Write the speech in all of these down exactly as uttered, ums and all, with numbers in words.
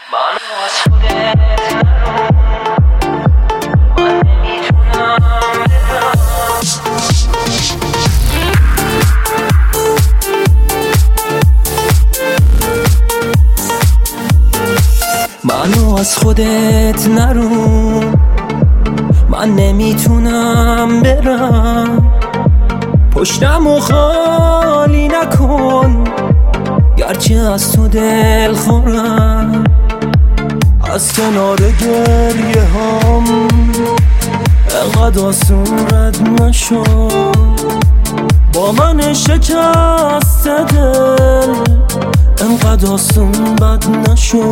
منو از خودت نرو، من نمیتونم برم. منو از خودت نرو، من نمیتونم برم. پشتمو خالی نکن گرچه از تو دل خورم. از کنار گریه هم انقدر آسون رد نشو، با من شکست دل انقدر آسون بد نشو.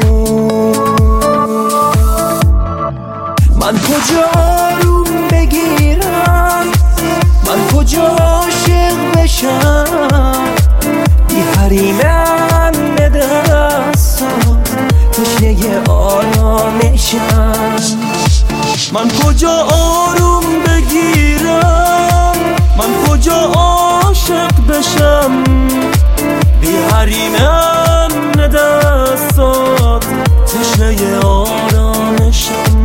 من کجا آروم بگیرم، من کجا عاشق بشم، بی حریمم دستم تشنه آرامشم. من کجا آروم بگیرم، من کجا عاشق بشم، بی حریمم دستم تشنه آرامشم.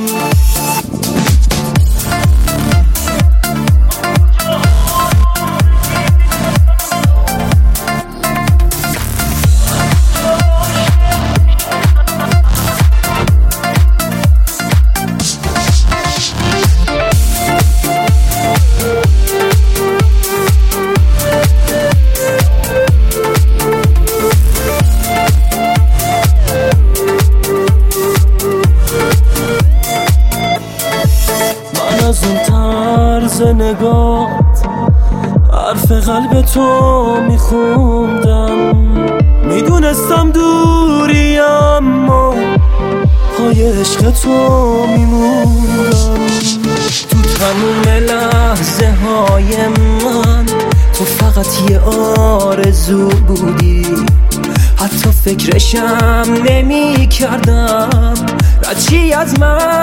از اون طرز نگات حرف قلب تو میخوندم، میدونستم دوری اما پای عشق تو میموندم. تو تموم لحظه های من تو فقط یه آرزو بودی، حتی فکرشم نمی کردم رچی از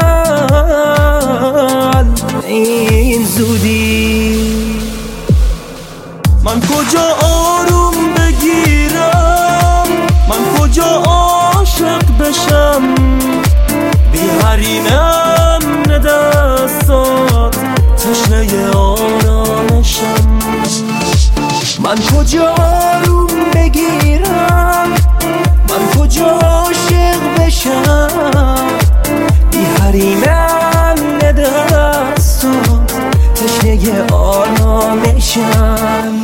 من این زودی. من کجا آروم بگیرم، من کجا عاشق بشم، بی حریمم دستات تشنه آرامشم. من کجا آروم بگیرم، من کجا عاشق بشم، بی حریمم دستات تشنه آرامشم.